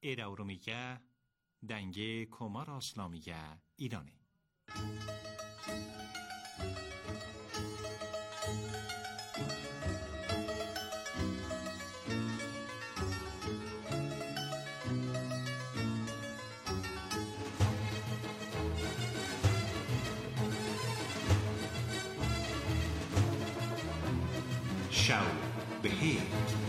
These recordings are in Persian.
ایراورومیگه دنگه کمار اسلامیگه ایرانه. شو بخیر.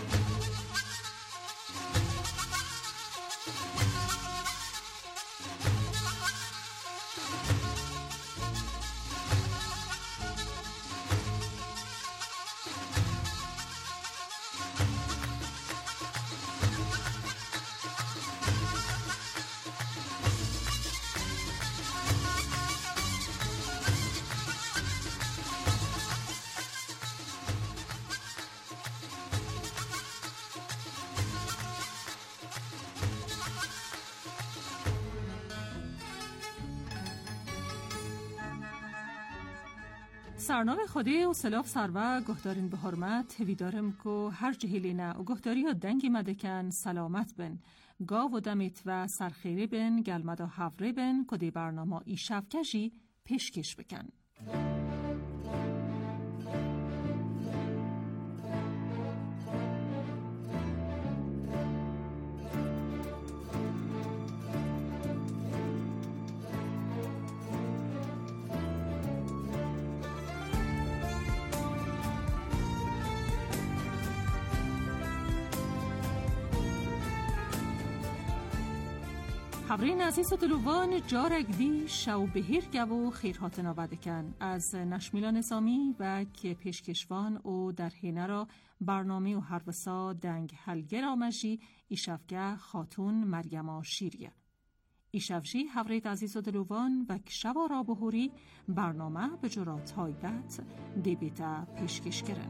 سرنامه خودی و سلاف سروا گهدارین به حرمت ویدارم که هر جهیلینه و گهداری ها دنگی مدکن سلامت بن گاو و دمیت و سرخیری بن گلمدا حوری بن که دی برنامه ای شفکشی پیشکش بکن. خبرین عزیز و دلوان جارک دی شو بهیر گو خیرهات نوادکن از نشمیلا نظامی و که پیشکشوان و در حینه را برنامه و هروسا دنگ هلگر آمجی ایشفگه خاتون مریم شیریه. ایشفجی خبرید عزیز و دلوان و کشوا را بهوری برنامه به جرا تایبت دیبیتا پیشکش کرن.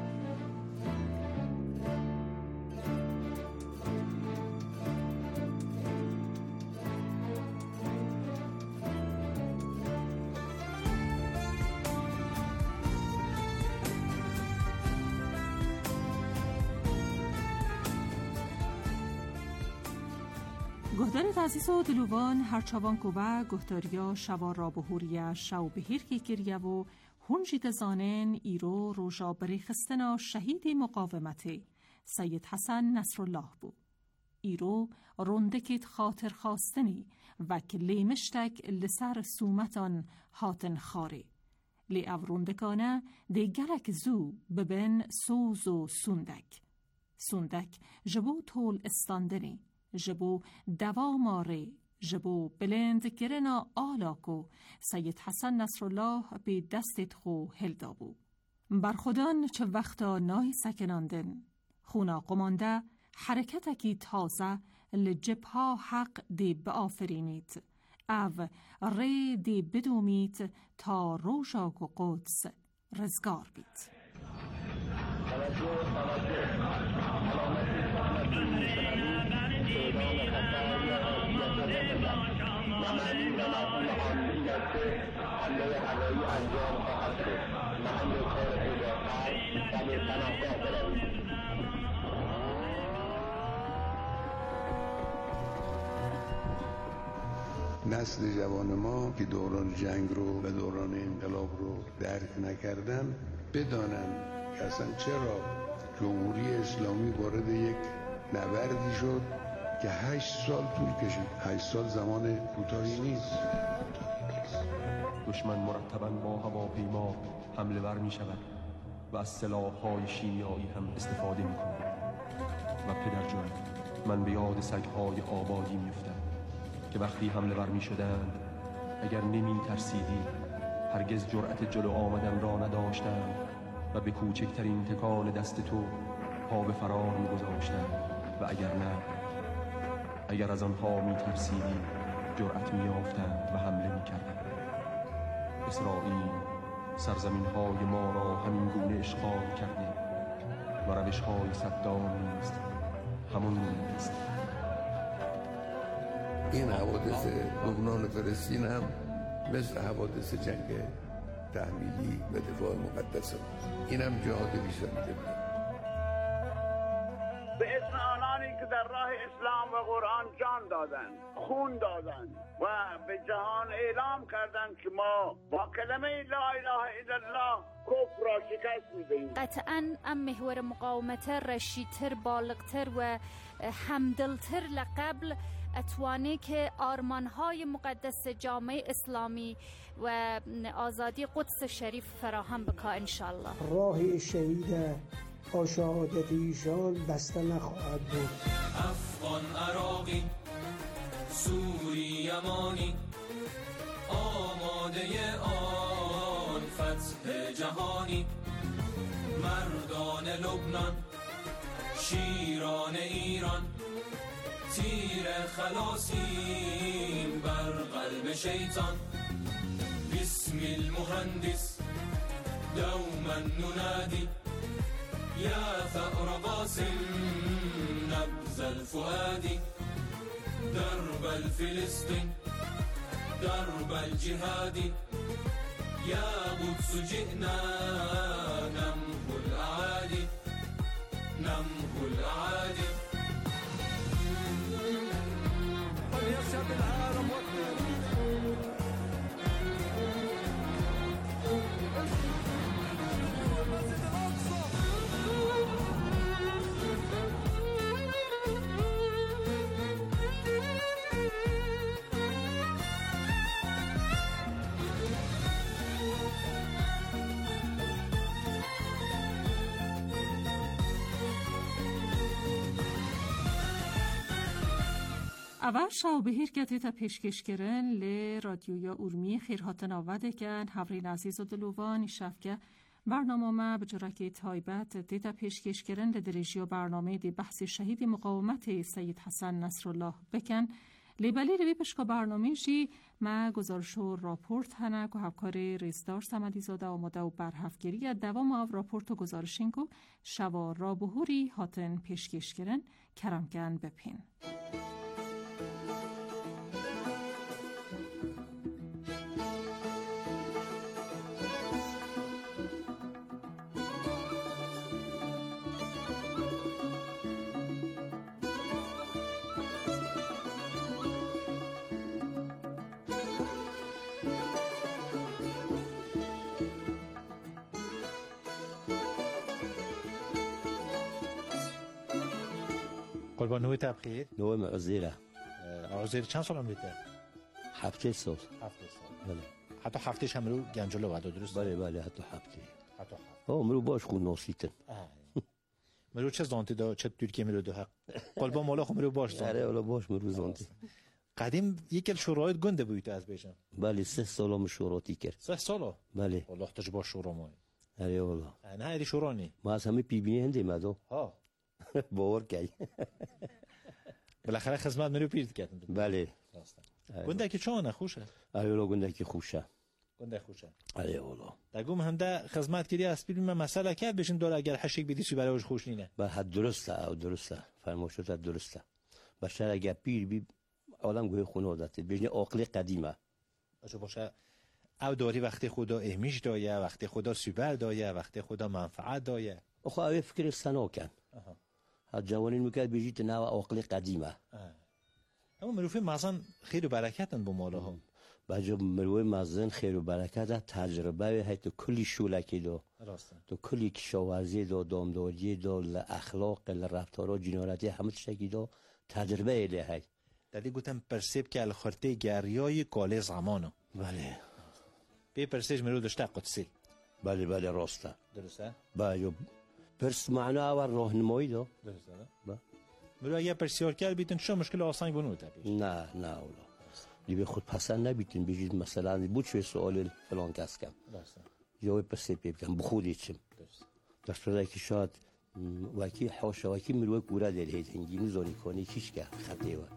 گهدارت عزیز و دلوان هرچوان کوبه گهداریا شوا را بهوریه شو بهیر که گریه و هنجید زانن ایرو روژا بریخستنا شهید مقاومتی سید حسن نصرالله بو. ایرو روندکت خاطر خواستنی و کلی مشتک لسر سومتان هاتن خاره. لی او روندکانه دی گلک زو ببن سوز و سوندک. سوندک جبو طول استاندنی. جبو دواماره جبو بلند گرنا آلاکو سید حسن نصرالله به دستت خو هلدا بو. برخودان چه وقتا نای سکناندن خونا قمانده حرکتکی تازه لجبها حق دی بآفرینید او ری دی بدومید تا روشاک و قدس رزگار بید. نسل جوان ما که دوران جنگ رو و دوران انقلاب رو درک نکردن بدانن که اصلا چرا جمهوری اسلامی وارد یک نبردی شد که 8 سال طول کشید. 8 سال زمان کوتاهی نیست. دشمن مرتباً با هواپیما حمله ور می شود و از سلاح‌های شیمیایی هم استفاده می کند و پدر جان من به یاد سگ‌های آبادی می افتم که وقتی حمله ور می شدند اگر نمی ترسیدی هرگز جرأت جلو آمدن را نداشتند و به کوچکترین تکان دست تو پا به فرار می گذاشتند و اگر نه اگر از آنها می ترسیدی جرأت می یافتند و حمله می کردند. اسرائیل سرزمین های ما را همین گونه اشغال کرده و روش های صدام نیست همون نیست. این حوادث لبنان و فلسطین هم مثل حوادث جنگ تحمیلی و دفاع مقدس هم. این هم جهاد بی‌سابقه. به اسم آنانی که در راه اسلام و قرآن جان دادند، خون دادند و به جهان اعلام کردند که ما با کلمه لا اله الا الله کفر را شکست می‌دهیم. قطعاً ام محور مقاومت رشیدتر، بالغتر و همدلتر لقبل اتوانی که آرمانهای مقدس جامعه اسلامی و آزادی قدس شریف فراهم بکا انشالله. راه شهید با شهادت ایشان بسته نخواهد بود. افغان، عراقی، سوری، یمانی، آماده آن فتح جهانی، مردان لبنان، شیران ایران، تیر خلاصیم بر قلب شیطان. بسم المهندس دوما ننادي يا ثأر قاسم نبذ الفؤاد، درب الفلسطين درب الجهاد، يا قدس جئنا نمحو الأعادي نمحو الأعادي. وليشهد العالم اول شاو بهیر که تا پیشکش کردن ل رادیویا اورمی خیرهاتن آوده کن هفرین عزیز و دلوان شفکه برنامه ما به جرکی تایبت دیتا پیشکش کردن لدرجی برنامه دی بحث شهید مقاومت سید حسن نصرالله بکن لیبلی روی پشکا برنامه جی ما گزارش و راپورت هنک و همکار ریزدار سمدی زاده آماده و برهفگیری دوام آف راپورت و گزارشین که شوا را بهوری هاتن پیشکش کردن کرم کن بپین. قربان نوی تبخیر؟ نوی معزیره. معزیر چند سال عمریته؟ 7 سال. 7 سال. بله. حتی هفتهش هم رو گنجلو وعده درست؟ بله حتی هفته. مرو باش خون ناسیتن. مرو چه زانتی دا چه ترکیه مرو دو حق؟ قلبان مالا خو مرو باش زانتی. آره والا باش مرو زانتی. قدیم یکل شورایت گنده بودی از بیشم. بله 3 سال هم شوراتی کرد. 3 سال؟ بله. والله تجربه شورا مای. آره والا. نه ایدی شورانی. ما از همه پی بی هندی مدو. ها. باور کی. بالاخره خدمت منو پیرد کردن. بله. گنده که چونه خوشه؟ آره والا گنده که خوشه. گنده خوشه. آره والا. دگم هم ده خدمت کردی از پیل من مسئله کرد بشین داره اگر حشک بدی چی برایش خوش نینه. به حد درسته او درسته. فرمایشات درسته. بشر اگر پیر بی عالم گوی خونه عادته بجنه عقل قدیمه. باشه او داری وقتی خدا اهمیش دایه وقتی خدا سوبر دایه وقتی خدا منفعت دایه. آخه او فکر سنا کن. ها جوانین میکرد بجید نه عقل قدیمه. اما مروفه مازن خیر و برکتن با مالا هم. بچه مروفه مازن خیر و برکت تجربه هی تو کلی شولکی دو. راسته. تو کلی کشاورزی دو دامداری دو اخلاق رفتارا جنایتی همه چیزی دو تجربه ایله هی. دادی گفتم پرسیب که الخرته گریای کاله زمانه. بله. بی پرسیج مرو داشته قدسی. بله راسته. درسته؟ بله. پرس معنا و راهنمایی دو. درسته. با. مرو اگه پرسیار کرد بیتن شو مشکل آسان بنو تابیش. نه اولا. لیبی خود پسند نبیتن بجید مثلا بود چه سوال فلان کس کم. درسته. جواب پرسیب بکن بخودی چیم. درسته. داشته که شاید وکی حاشا وکی مروی کورا دل هیت هنگی نزانی کنی کیش که خطه و.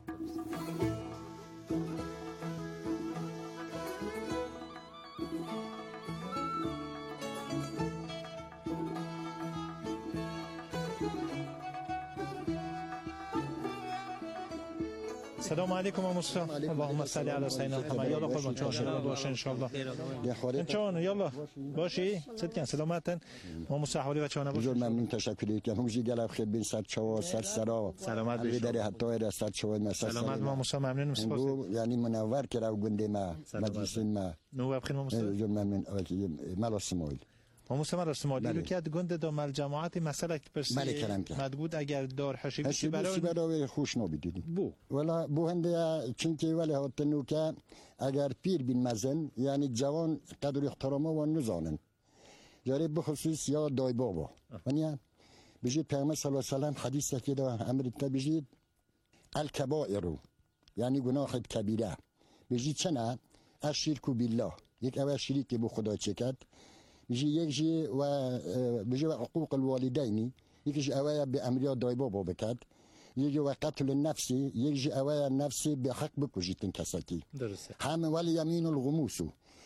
سلام علیکم موسی. اللهم صل علی سیدنا محمد. یالا قربان چون باشه ان شاء الله. چون یالا باشی. صدقن سلامتن. موسی حوالی و چون باشه. ممنون تشکر میکنم. موسی گلاب خیر بین صد چوا صد سرا. سلامت باشی. در حتی در صد چوا مثلا. سلامت موسی ممنونم سپاس. یعنی منور که رو گنده ما مجلس ما. نو بخیر موسی. ممنون ملاسمایل. موسی مراسمالی رو که گنده دو مل جماعت مسئله پرسی مدگود اگر دار حشیبی برای خوش نبیدید بو ولی بو هنده چونکه ولی هاتنو که اگر پیر بین مزن یعنی جوان قدر احترامه و نزانن جاری بخصوص یا دای بابا ونیا بجید پیامبر صلی الله علیه و سلم حدیث که دا امریکا بجید الکبائر یعنی گناه کبیره بجید چنه الشرک بالله یک اول شریک به خدا چکد يجي وبيجي حقوق الوالدين يجي أوايا بأمريا دايبو بكاد يجي وقتل النفس يجي أوايا النفس بحق بكوجي تنكسكي هم ولی يمين الغموس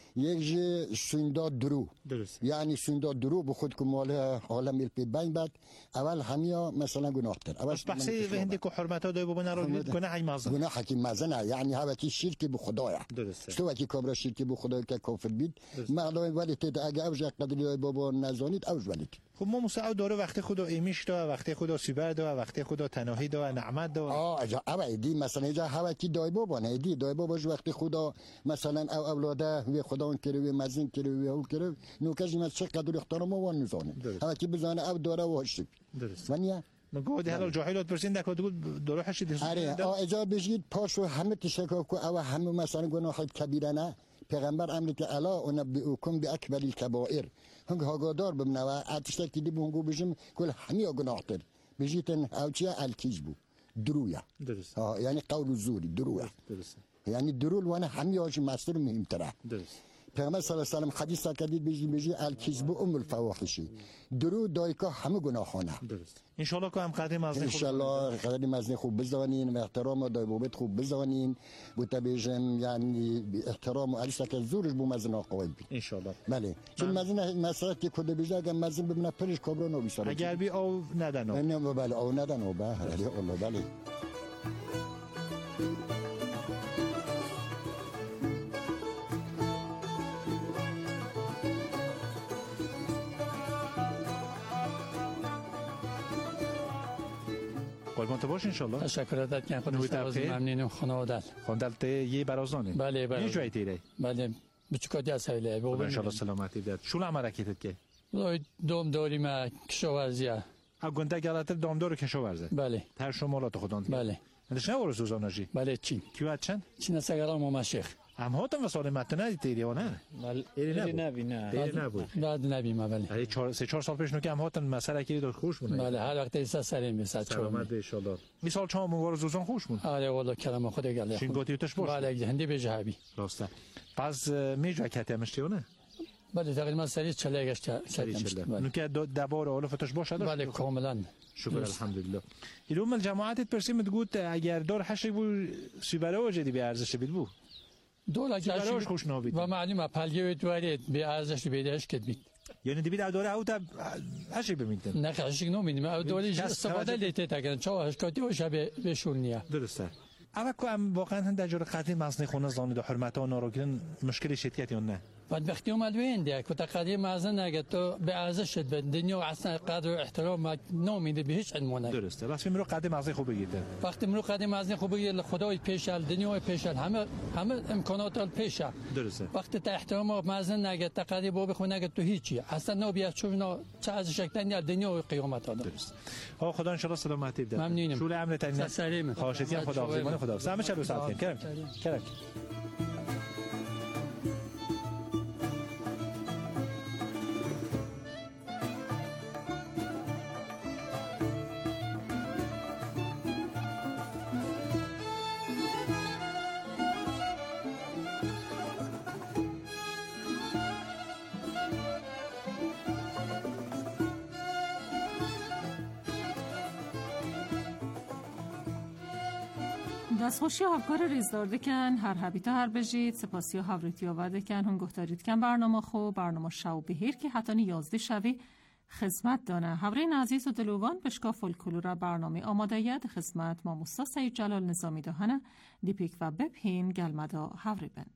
يجي سنداد درو يعني سنداد درو بخود كمال عالم البيت بين بعد اول هميا مثلا گناهتر بس بحثي هندي كو حرمتا دايبو بنارو گناهي مازن گناهي مازن يعني هوا كي شرك بخدايا شو كي كبر شرك بخدايا ككفر بيت معلومه ولی تد اگه اوج قدر بابا نزانید اوج ولید خب ما مسعود داره وقتی خدا ایمیش دا وقتی خدا سیبر دا وقتی خدا تناهی دا نعمت دا اجا دی مثلا اجا هوا کی دای بابا نه دی دای بابا وقتی خدا مثلا او اولاده و خدا اون کرو مزین کرو و او کرو نو کجی ما چه قدر احترام و نزانه هوا کی بزنه او داره واش درست ونیا مگود حالا جاهلات پرسین دکو داره حشید اره اجا بجید پاشو همه تشکا کو او همه مثلا گناه کبیره نه پیغمبر امر که الا انبئکم باکبر الکبائر هنگ هاگادار بمنوا اتشتا کی دی بونگو بجم کل همه گناهتر بجیتن او چه الکذب درویا درست یعنی قول زوری درویا درست یعنی درول وانا همه هاش مصدر مهمتره درست پیغمبر صلی الله علیه و سلم حدیث کردید بجی الکذب الفواحش درو دایکا همه گناهانه درست ان شاء الله که هم قدیم از ان شاء الله قدیم از خوب بزنین و احترام دای بابت خوب بزنین بوتبیجم یعنی احترام و علیسا که زورش بو مزنا قوی ان شاء الله بله چون مزنا مسئله که کد بیجا اگر مزن ببینه پرش کبرا نو بیساره اگر بی او ندن نه بله او ندن او بله قربان تو باش ان شاء الله تشکر ازت که خودت ممنونم خانواده خواندلت یه برازانه بله یه جایی تیره بله بچکاتی از هیله ان شاء الله سلامتی داد شو عمرکیت که دوم داری ما کشاورزیه گنده گلاتر دامدار کشاورزه بله تر شمالات خودان بله ندش نه ورز روزانجی بله چی کیوات چند چی نسگرام و مشیخ هم هاتم وسال متن تیری و نه ایری نبود بعد نبی ما بله یعنی 3-4 سال پیش نو هم هاتم مسئله کی داد خوش مونه بله هر وقت ایسا سریم میسد سلامت ان شاء الله مثال چام ورز روزان خوش مون آره والله کلام خود گله شینگاتیوتش باش بله هندی به جهبی راسته پس میجا کتمشتی و نه بله تقریبا سری چله گشت نو که دبار اولفتش باشه بله کاملا شکر الحمدلله اليوم الجماعات ترسم تقول اگر دور حشی بو سیبره وجدی به ارزش بید بو دول اگه خوش نابید و معلومه پلگی دورید به ارزش بیدش کد بید یعنی دی بید دوره او تا حشی بمیدن نه حشی نمیدیم او دوری استفاده لیته تاگن چا هشکاتی و شب بشونیه درسته اما که هم واقعا هند جور قدیم مزنی خونه زانید و حرمت ها ناراگرن مشکل شدیتی یا نه بعد وقتی اومد وین دیگه که قدیم مزن اگه تو به ارزش شد به دنیا و اصلا قدر و احترام نمیده به هیچ عنوان درسته بس میرو قدیم مزنی خوب بگیرده وقتی میرو قدیم مزنی خوب بگیرده خدای پیشل دنیا پیشل همه امکانات پیشه درسته وقتی تا احترام مزن اگه تقدیم بو بخونه اگه تو هیچی اصلا نبیاد چون چه از شکل دنیا و قیامت درست ها خدا ان شاء الله سلامتی بده ممنونم شور امر تنین خواهشاتی خدا سلام شب ساعت کرم دستخوشی هفکار ریزدار دکن هر حبیتا هر بجید سپاسی هاوریتی آورده کن هم گفتارید کن برنامه خو برنامه شو بهیر که حتی 11 شوی خدمت دانه. هورین عزیز و دلوان بشکا فولکلورا برنامه آماده ید خدمت ما موسا سید جلال نظامی دهنه دیپیک و بپین گلمدا هوری بن.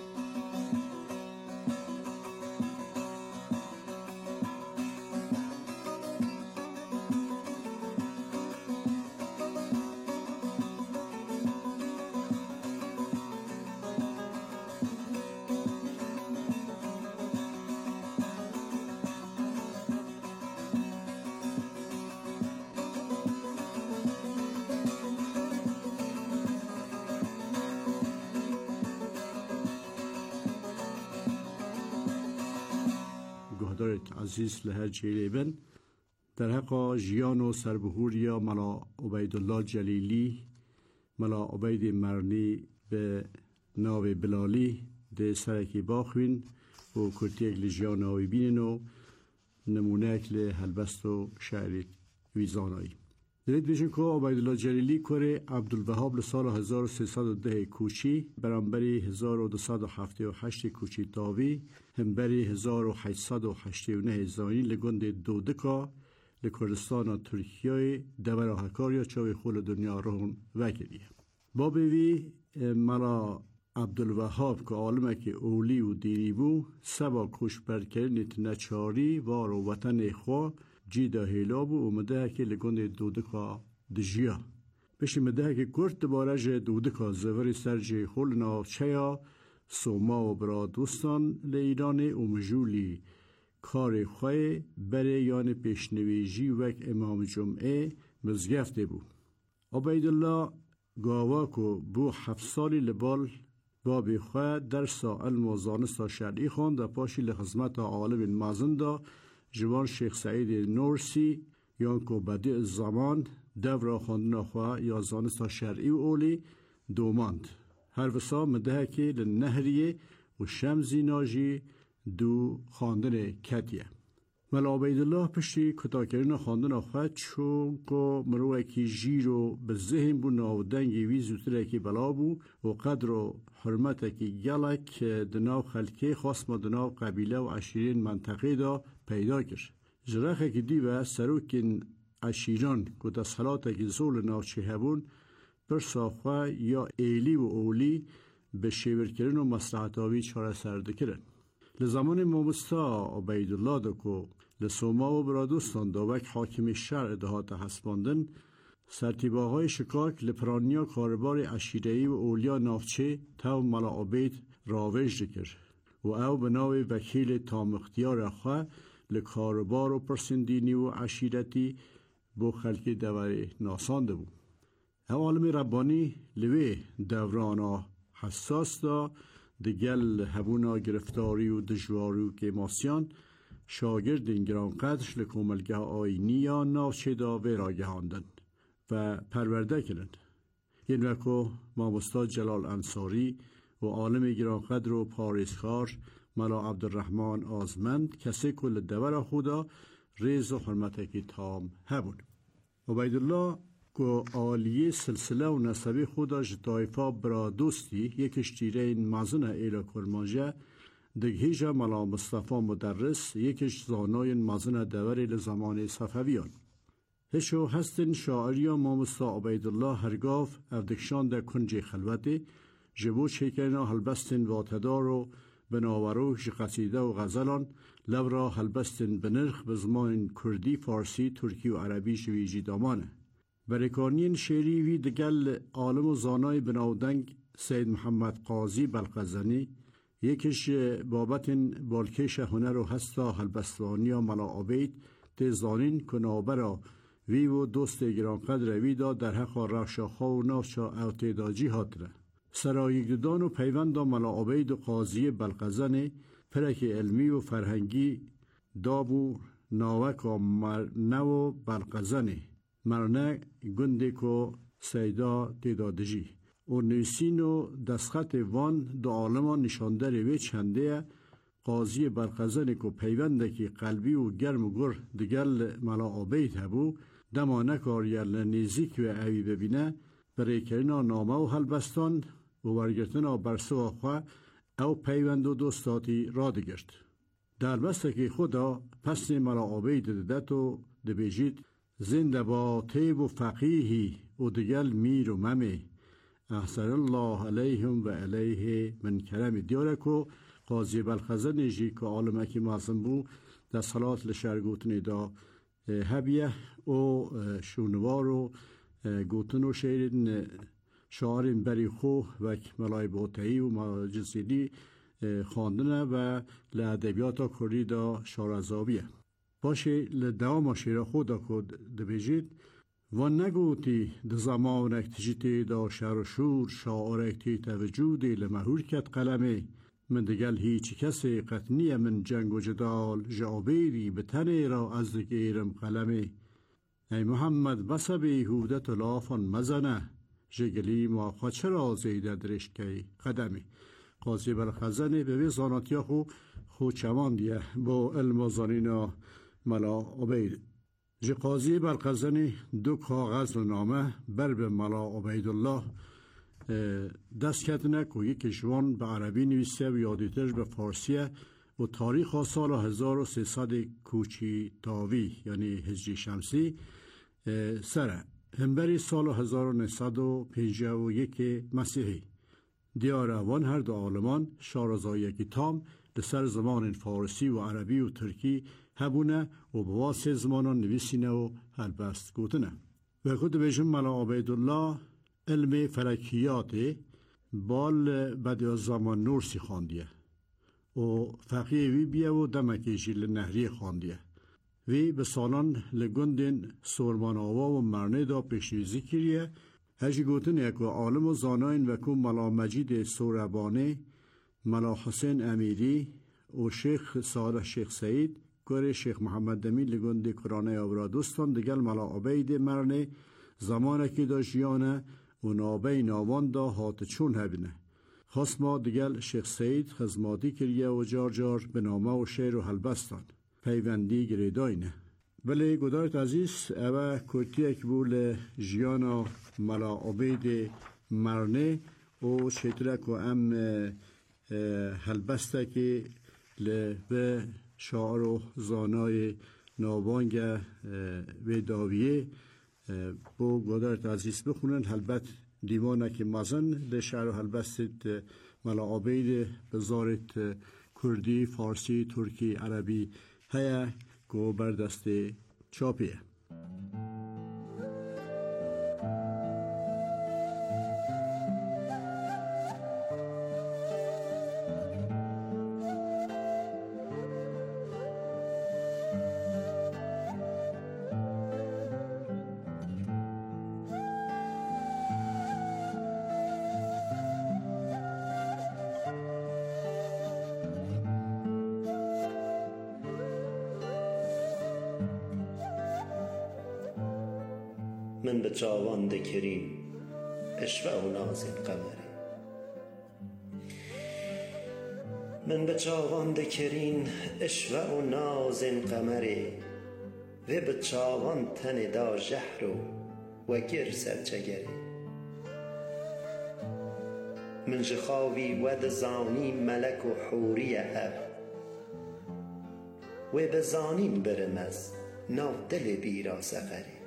عزیز لهر جیلیبن در حق جیان و سربهوریا ملا عبیدالله جلیلی ملا عبید مرنی به ناو بلالی ده سرکی باخوین و کرتی اگل جیان آوی بینن و نمونه اگل هلبست و شعری ویزانایی دارید بیشن که عبیدالله جلیلی کره عبدالوهاب لسال 1310 کوچی برانبری 1278 کوچی تاوی همبری 1889 زانی لگند دودکا لکردستان ترکیه دور هکاریا چاوی خول دنیا رون وکریه بابوی ملا عبدالوهاب که عالمه که اولی و دیری بو سبا کش برکرنیت نچاری وارو وطن خواه جیدا هیلابو اومده که لگند دودکا دجیا بشه مده که کرد بارج دودکا زوری سرجی خول ناوچیا سوما و برا دوستان لیران اومجولی کار خواه بره یان پیشنویجی وک امام جمعه مزگفته بو عبیدالله گاواکو بو 7 سالی لبال بابی خواه در سائل موزانستا شرعی خوان در پاشی لخزمت عالم مازنده جوان شیخ سعید نورسی یانکو بدیع زمان دورا خواندن خواه یا زانستا شرعی و اولی دوماند هر وسا مده که لنهریه و شمزی ناجی دو خواندن کدیه ملا عبیدالله پشتی کتاکرین خواندن خواه چون که مروه که جیرو به ذهن بو ناودنگی وی زودتره که بلا بو و قدر و حرمت که گلک دناو خلکه خاص ما دناو قبیله و عشیرین منطقه دا پیدا کرد جرخه که دیوه سروکین عشیران که تسخلات که زول ناوچه هبون پر ساخوه یا ایلی و اولی به شیور کرن و مصلحتاوی چاره سرده کرن لزمان مامستا عبیدالله دا که لسوما و برادوستان دا وک حاکم شرع دهات حسباندن سرتیباهای شکاک لپرانیا کاربار عشیرهی و اولیا نافچه تو ملا عبید راوج دکر و او بناوی وکیل تام اختیار خواه لکاربار و پرسندینی و عشیرتی بو خلکی دوری ناسانده بود او عالم ربانی لوی دورانا حساس دا دگل هبونا گرفتاری و دجواری و کماسیان شاگرد این گران قدرش لکوملگه آینی یا ناوچه دا ویرا گهاندن و پرورده کرند این وکو مامستا جلال انصاری و عالم گران قدر و پاریسخار ملا عبدالرحمن آزمند کسی کل دور خودا ریز و حرمتکی تام هبون عبیدالله که آلیه سلسله و نسبی خودا جتایفا برا دوستی یکش تیره این مزنه ایلا کرمانجه دگهیجه ملا مصطفی مدرس یکش زانای مزنه دوری لزمان صفویان هشو هستن شاعریا مامستا عبیدالله هرگاف اردکشان در کنج خلوتی جبو چیکرنا هلبستن واتدار و بناوروش قصیده و غزلان لورا هلبستن بنرخ به زمان کردی فارسی ترکی و عربی شویجی دامانه برکانین شعری وی دگل عالم و زانای بناودنگ سید محمد قاضی بلقزنی یکیش بابتن بالکش هنر و هستا هلبستوانیا ملا عبید تزانین کنابرا وی و دوست گرانقدر وی دا در حق رفشاخا و نافشا اوتیداجی هاتره سرایگدان و پیوند ملا عبید و قاضی بلقزنی پرک علمی و فرهنگی دابو ناوک و مرنو بلقزنی مرنه گنده که سیدا تیدادجی و نویسین و دستخط وان دو عالمان نشاندر وی چنده قاضی بلقزنی که پیونده که قلبی و گرم و گر دگل ملا عبید هبو دمانه کاریل نیزیک و اوی ببینه برای کرنا نامه و هلبستان و برگرتنا برسو خواه او پیوند و دوستاتی را دگرد در بستگی خدا پس ملا عبید ددت و دبیجید زنده با طیب و فقیهی و دگل میر و ممی احسن الله علیهم و علیه من کرم دیاره که قاضی بلخزه نیجی که عالمه که معظم بو در صلات لشرگوتنی دا هبیه و شونوار و گوتن و شیرین شعارین بری خو و ملای بوتهی و جنسیدی خواندنه و لعدبیات کردی دا شارزابیه باشه لدوام شیر خود کد دبیجید و نگوتی د زمان اکتیجیتی دا شر و شور شعار اکتی توجودی لمهور کت قلمه من دگل هیچ کسی قطنیه من جنگ و جدال جابیری به تنی را از دگیرم قلمه ای محمد بس بیهودت و لافان مزنه جگلی ما چرا زیده درشکی قدمی قاضی بلخزنی به ویزاناتیا خو چمان دیه با علم و زانینا ملا عبید جی قاضی بلخزنی دو کاغذ و نامه بر به ملا عبیدالله دست کردنه که یکی جوان به عربی نویسه و یادیترش به فارسیه و تاریخ سال 1300 کوچی تاوی یعنی هجری شمسی سره همبری سال 1951 مسیحی دیاره وان هر دو عالمان شارزایی که تام لسر زمان فارسی و عربی و ترکی هبونه و بواسه زمانان نویسینه و هلبست گوتنه و خود بیشم ملا عبیدالله علم فلکیات بال بعد زمان نورسی خواندیه و فقیه وی بیه و دمکی جیل نهری خواندیه وی به سالان لگندین سورمان آوا و مرنه دا پیشویزی کریه هجی گوتن یک و عالم و زاناین و کن ملا مجید سوربانه ملا حسین امیری و شیخ صالح شیخ سعید گره شیخ محمد دمی لگند کرانه آبرادوستان دگل ملا عبید مرنه زمانه که دا جیانه و نابه ناوان دا هات چون هبینه خواست ما دگل شیخ سعید خزماتی کریه و جار جار به نامه و شعر و حلبستان پیوندی گریداینه ولی گدارت عزیز اوه کرتیه که بول جیانا ملا عبید مرنه و شیطره که ام حلبسته که به شعر و زانای ناوانگ و داویه با گدارت عزیز بخونن حلبت دیوانه که مزن لشعر و حلبست ملا عبید بزارت کردی، فارسی، ترکی، عربی هیا که بردست چاپیه من به چاوان دکرین اشوه و نازین قمره من به چاوان دکرین اشوه و نازین قمره و به چاوان تن دا جهر و گر سرچگره من جخاوی و دزانی ملک و حوری هب و بزانین برمز ناو دل بیرا سفره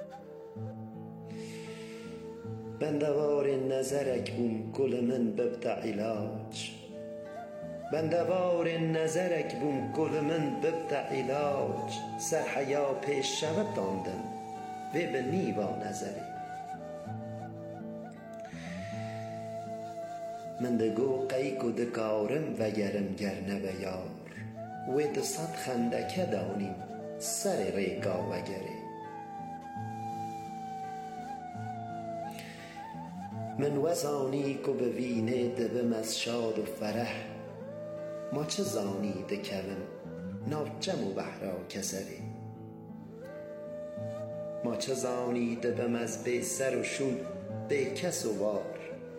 بندوار نظرک بوم گل من ببدع علاج بندوار نظرک بوم گل من ببدع علاج سر حیا پیش شود داندم و به نیوا نظری من دگو قیک و دکارم و گرم گرنه بیار و دصد خندکه دانیم سر ریگا و گری من وزانی که بوینه دبم از شاد و فرح ما چه زانی دکوم ناجم و بحرا کسری ما چه زانی دبم از بی سر و شون بی کس و وار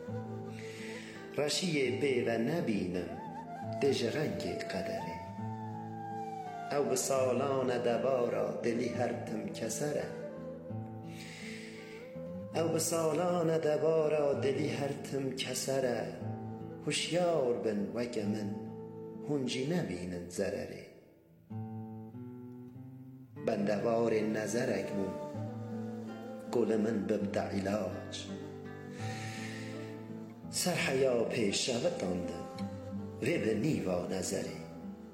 رشی بی و نبینم دژرنگ قدری او به سالان دبارا دلی هرتم کسره او به سالان دبارا دلی هرتم کسره هوشیار بن وگ من هنجی نبینن ضرره بندوار نظرک بوم گل من ببدع علاج سر حیا پیش شوتانده و به نیوا نظره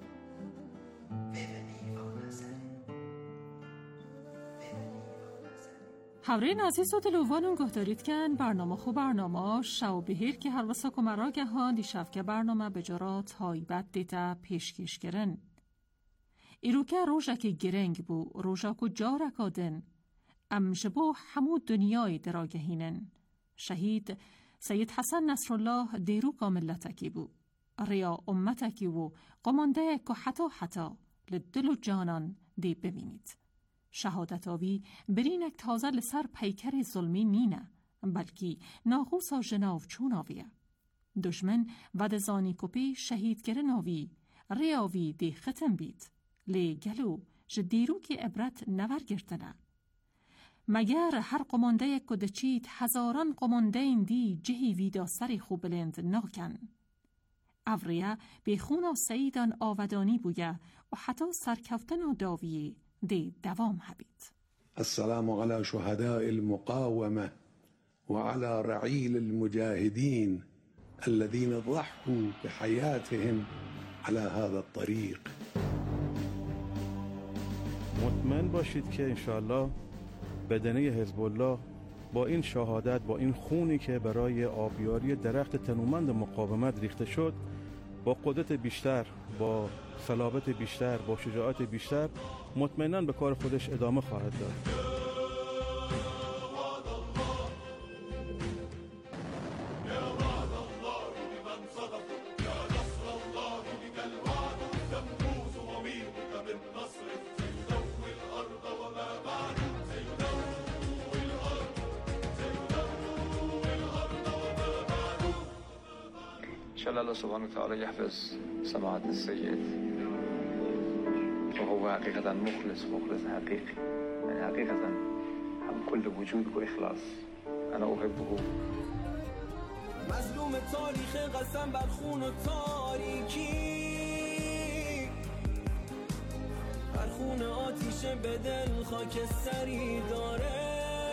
همراهین عزیز و دلوانون گهدارید کن برنامه خوب برنامه شو بهیر که هر وسا کمرا گهان دیشب که برنامه بجارا تایبت دیتا پیشکش کرن. ایروکه روژا که گرنگ بو روژا که جارک آدن ام جبو همو دنیای دراگهینن. شهید سید حسن نصرالله دیرو کاملتکی بو ریا امتکی و قمانده که حتی لدل و جانان دی ببینید. شهادت آوی برینک تازه لسر پیکر ظلمی نینه بلکی ناغوسا جناو چون آویه. دشمن ود زانی کپی شهید کرن آوی ریاوی دی ختم بید لی گلو جدیرو که عبرت نور گرتنه. مگر هر قمانده کدچید هزاران قمانده این دی جهی ویدا سری خوب بلند ناکن. اوریه به خونا سیدان آودانی بویه و حتی سرکفتن داویه دی دوام هبید. السلام على شهداء المقاومة وعلى رعيل المجاهدين الذين ضحوا بحياتهم على هذا الطريق. مطمئن باشید که انشاءالله بدنه حزب الله با این شهادت، با این خونی که برای آبیاری درخت تنومند مقاومت ریخته شد، با قدرت بیشتر، با صلابت بیشتر، با شجاعت بیشتر مطمئناً به کار خودش ادامه خواهد داد. إن الله سبحانه وتعالى يحفظ سماحة السيد وهو حقيقة مخلص حقيقي يعني حقيقة هم كل وجود وإخلاص أنا أحبه. مظلوم تاریخ قسم بر خون و تاریکی هر خون آتیش به دل خاکستری داره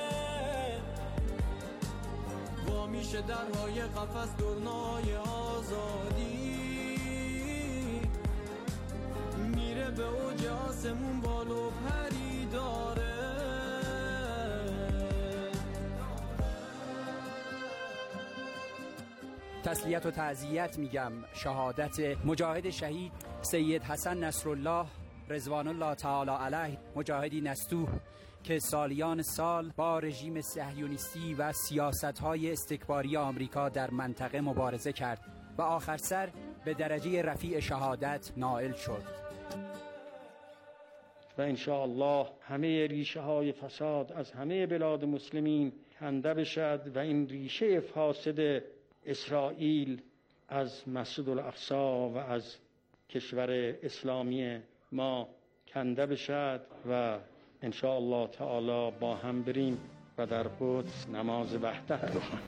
وا میشه درهای قفس دورنای آزادی میره به اوج آسمون بالو پری داره. تسلیت و تعزیت میگم شهادت مجاهد شهید سید حسن نصرالله رضوان الله تعالی علیه، مجاهدی نستوه که سالیان سال با رژیم صهیونیستی و سیاست‌های استکباری آمریکا در منطقه مبارزه کرد و آخر سر به درجه رفیع شهادت نائل شد. و انشاءالله همه ریشه های فساد از همه بلاد مسلمین کنده بشد و این ریشه فاسد اسرائیل از مسجد الاقصی و از کشور اسلامی ما کنده بشد و انشاءالله تعالی با هم بریم و در قدس نماز وحدت بخوانیم.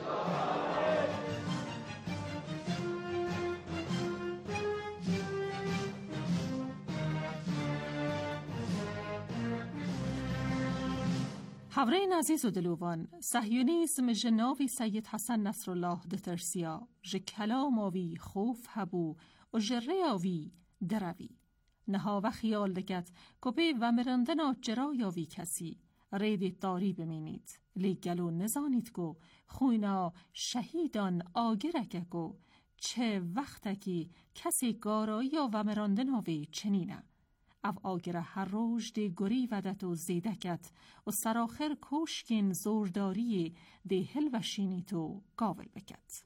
حورین عزیز و دلوان صهیونیسم جناوی سید حسن نصرالله دترسیا ج کلام آوی خوف هبو و جره آوی دروی نها و خیال دکت کپی و مرندنا جرای آوی کسی رید داری بمینید لیگلو نزانید گو خوینا شهیدان آگرکه گو چه وقتکی کسی گارایی و مرندن آوی چنینه او آگره هر روش دی گری ودت و زیدکت و سراخر کوشکین زورداری دی هل و شینیت و گاول بکت.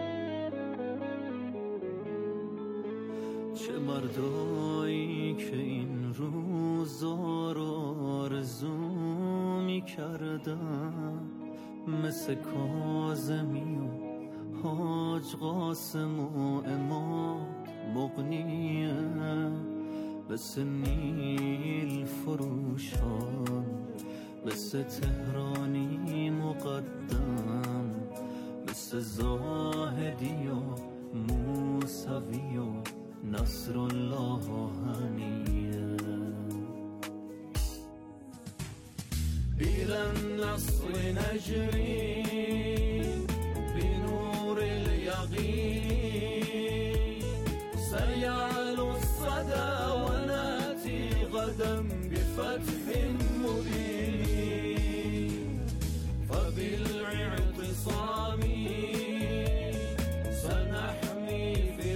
چه مردایی که این روزا رو آرزو می کردن مثل کاظمی و حاج قاسم و اماد مغنیه مثل نیل فروشان مثل تهرانی مقدم مثل زاهدی و موسوی و نصر الله هنيا إلى النصر نجري بنور اليقين سيعلو الصدى ونأتي غدا بفتح مبين فبالاعتصام سنحمي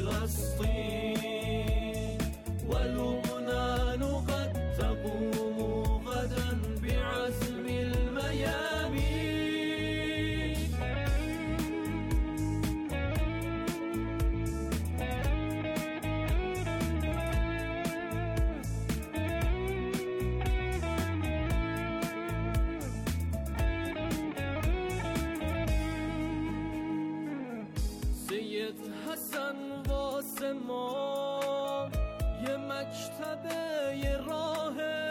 فلسطين ولبنان قد تقوم غدا بعزم الميامين سید حسن واسه ما یه مکتبه یه راهه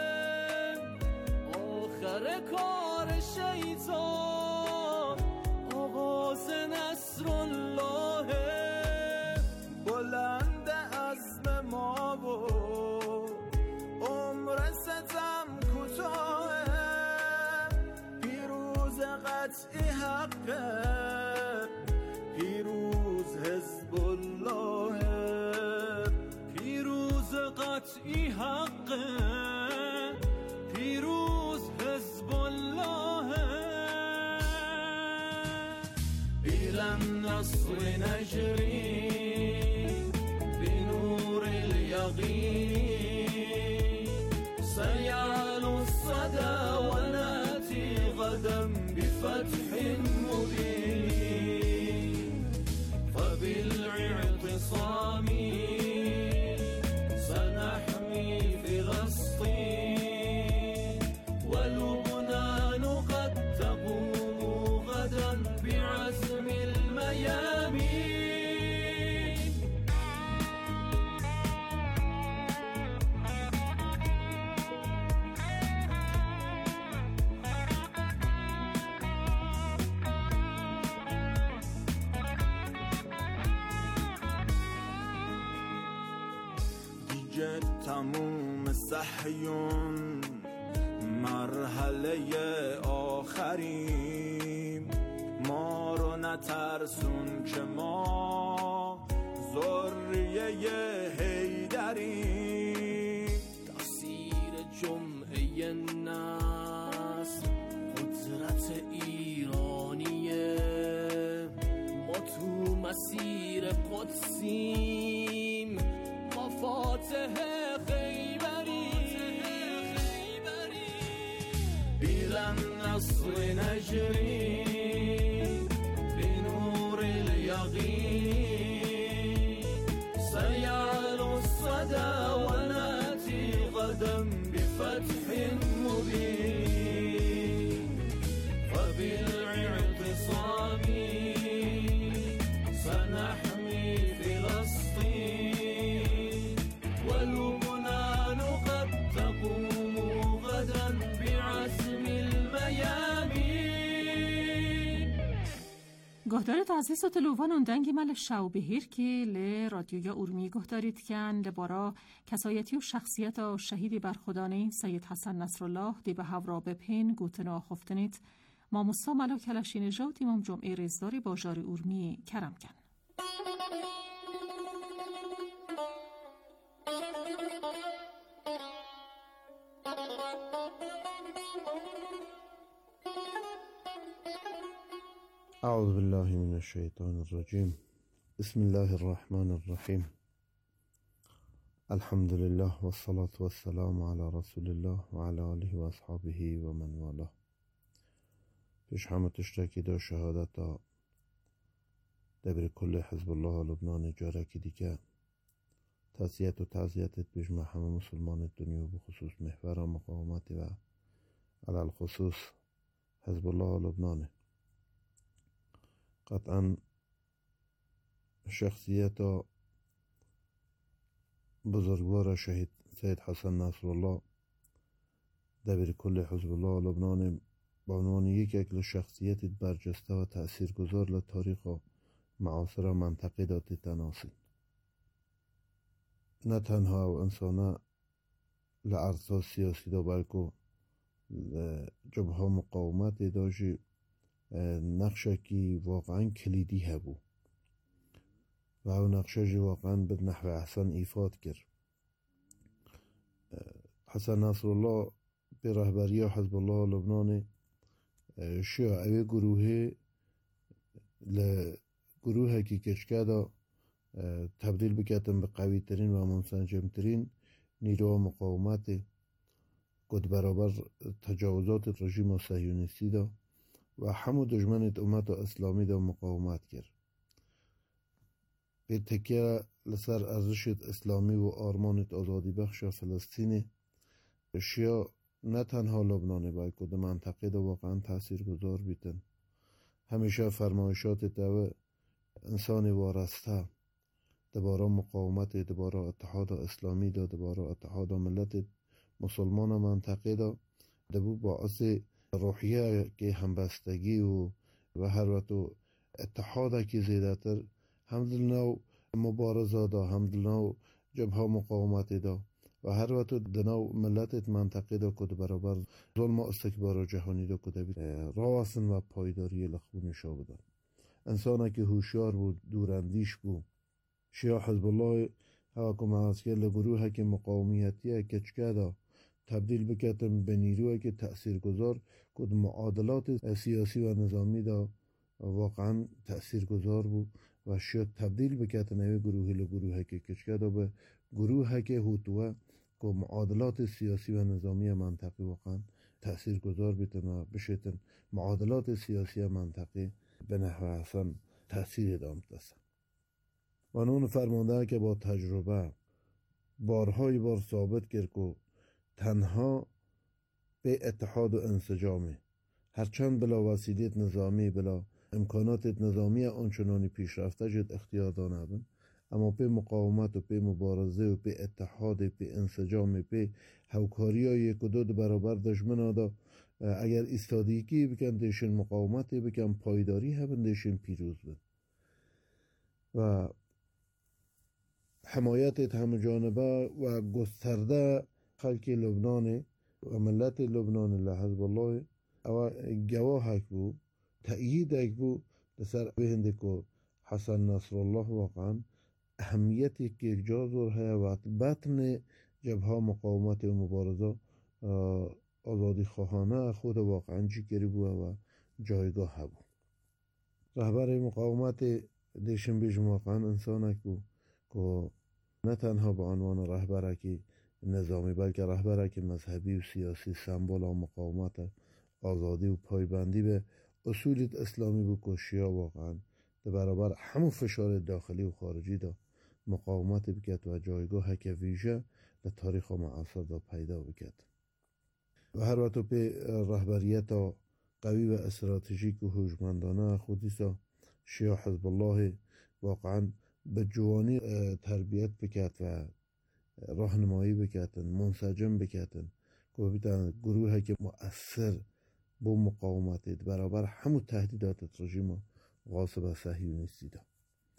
آخر کار شیطان آغاز نصر الله بلند عزم ما و عمر ستم کوتاه پیروز قطعی حقه پیروز حزب الله پیروز قطعی حقه پیروز حزب الله إلى النصر نجري بنور اليقين سيعلو الصدى ونأتي غدا بفتح مبين فبالاعتصام سنحمي فلسطين ولبنان قد تقوم غدا بعزم الميامين دیگه تموم صهیون مرحله آخریم ما رو نترسون که ما ذریه حیدریم تأثیر جمعه نصر قدرت ایرانیه ما تو مسیر قدسیم ما فاتح خیبریم إلى النصر نجري بنور اليقين سيعلو الصدى ونأتي غدا بفتح مبين فبالاعتصام سنحمي فلسطين ولبنان قد تقوم غدا بعزم الميامين گهدار تعزیز و تلوان اندنگی مل شو بهیر که لرادیویا اورمی گهدارید کن لبارا کسایتی و شخصیت و شهیدی برخودانه سید حسن نصرالله دی به هورا بپین گوتنا خفتنید ماموسا ملا کلشی نژاد امام جمعه رزداری باجار اورمی کرم کن. أعوذ بالله من الشيطان الرجيم بسم الله الرحمن الرحيم الحمد لله والصلاة والسلام على رسول الله وعلى آله وأصحابه ومن والاه. پیش همه تشتکی دا شهادت دا دبر کل حزب الله لبنان جارکی دیگه تسیت و تعذیتت پیش همه مسلمان دنیا بخصوص محور مقاومت و على الخصوص حزب الله لبنان. قطعا شخصیت بزرگوار شهید سید حسن نصرالله دبیر کل حزب الله لبنان با عنوان یک شخصیت برجسته و تأثیرگذار لتاریخ و معاصر منطقه داتی تناسید. نه تنها و انسانا لعرصا سیاسی دا بلکو جبهه مقاومت داشی نقشه کی واقعا کلیدی هبو و او نقشه جی واقعا به نحو احسن ایفاد کرد. حسن نصرالله به رهبری حزب الله لبنان شیعه اوی گروه که کشکه دا تبدیل بکتن به قوی ترین و منسجم ترین نیروها مقاومت کد برابر تجاوزات رژیم صهیونیستی دا و همو دشمنت امت اسلامی دا مقاومت کرد. به تکیه لسر ارزشت اسلامی و آرمانت آزادی بخش فلسطین شیعه نه تنها لبنان بلکه در منطقه دا واقعا تأثیر گذار بیتن. همیشه فرمایشات دو انسان وارسته دباره مقاومت دباره اتحاد اسلامی دا دباره اتحاد ملت مسلمان منطقه دا دبو باعث روحیه که همبستگی و هر وقت اتحاد که زیده تر هم دلنو مبارزه دا هم دلنو جبهه مقاومت دا و هر وقت دنو ملت منطقه دا کد برابر ظلم و استکبار جهانی دا کده بید راوستن و پایداری لخونشا بدن. انسانه که هوشیار بود دوراندیش بود شیعه حزب الله هوا که معسکر لگروه که مقاومیتیه کچکه دا تبدیل بکتن به نیروه که تأثیر گذار کد معادلات سیاسی و نظامی دا واقعا تأثیر گذار بود و شیعه تبدیل بکتن اوی گروه لگروه که کچکه دا به گروه که هوتوه که معادلات سیاسی و نظامی منطقه واقعا تأثیر گذار بیتن و بشیتن معادلات سیاسی منطقه به نحو احسن تأثیر دام دستن. و نون فرمانده که با تجربه بارهای بار ثابت کرد که تنها به اتحاد و انسجامه هرچند بلا وسیلیت نظامی بلا امکانات نظامی آنچنانی پیشرفته جد اختیار دانه بن اما به مقاومت و به مبارزه و به اتحاد به انسجام به هوکاری های یک و دو برابر دشمن دا اگر ایستادگی بکن دیشن مقاومت بکن پایداری هم دیشن پیروز بن و حمایت همه جانبه و گسترده خلق لبنان و ملت لبنان لحزب الله او گواه بود تأیید بود لسر بهنده که حسن نصرالله واقعا اهمیتی که یک جا زور و بطن جبهه مقاومت و مبارزه آزادی خواهانه خود واقعا جیگری بود و جایگاه بود. رهبر مقاومت دیشن بیش واقعا انسانک بود که نه تنها به عنوان رهبرکی نظامی بلکه رهبرکی مذهبی و سیاسی سمبل و مقاومت آزادی و پایبندی به اصول اسلامی بود که شیعه واقعا در برابر همون فشار داخلی و خارجی دا مقاومت بکرد و جایگاه که ویژه در تاریخ معاصر دا پیدا بکرد و هر وقت به رهبریت قوی و استراتژیک و هوشمندانه خودیسا شیعه حزب الله واقعا به جوانی تربیت بکرد و راهنمایی بکردن منسجم بکردن که ببینن گروه که مؤثر با مقاومت برابر همون تهدیدات رژیم غاصب صهیونیستی دا